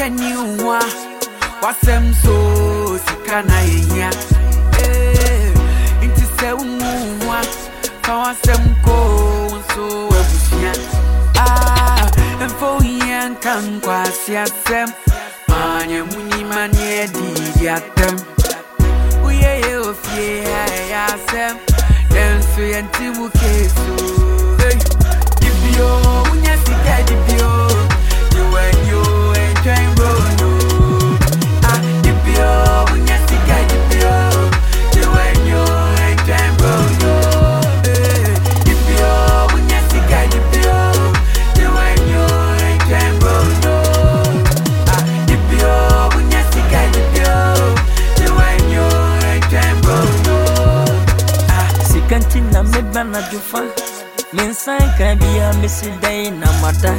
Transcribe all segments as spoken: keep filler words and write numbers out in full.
new one. What's them so sick and I hear? Eh, into seven one. What's them go so ah, and for young can quasi at them. Manya muni mania di at them. We are of ye, I ask them. Then so until we so. If you, when you see that, if you, you when you ain't trying to ah, if you, when you see that, if you, you when you ain't trying to if you, when you see that, if you, you when you ain't trying to ah, if you, when you see that, if you, you when you ain't trying to ah, Sikantina medbana jufa. Minsan can be a missy day na mata.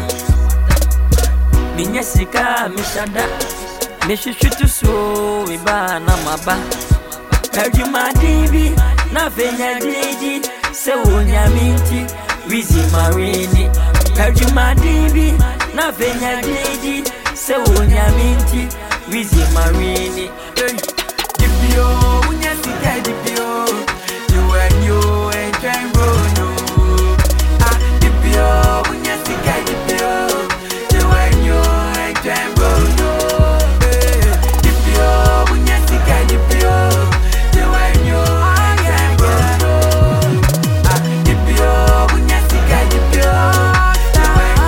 Minya sika mishada. Mishi shutu so iba na maba. Perdi madibi na venya didi. Se unya minti wizi marini. Perdi madibi na venya didi. Se unya minti wizi marini. Dibio unya sika dibio. You and you ain't trying to when you see that you when you ain't trying to if you when you see that you when you ain't trying to if you when you see that you when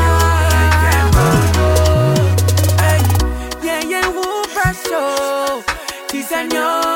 you ain't trying to yeah yeah who pressure he's a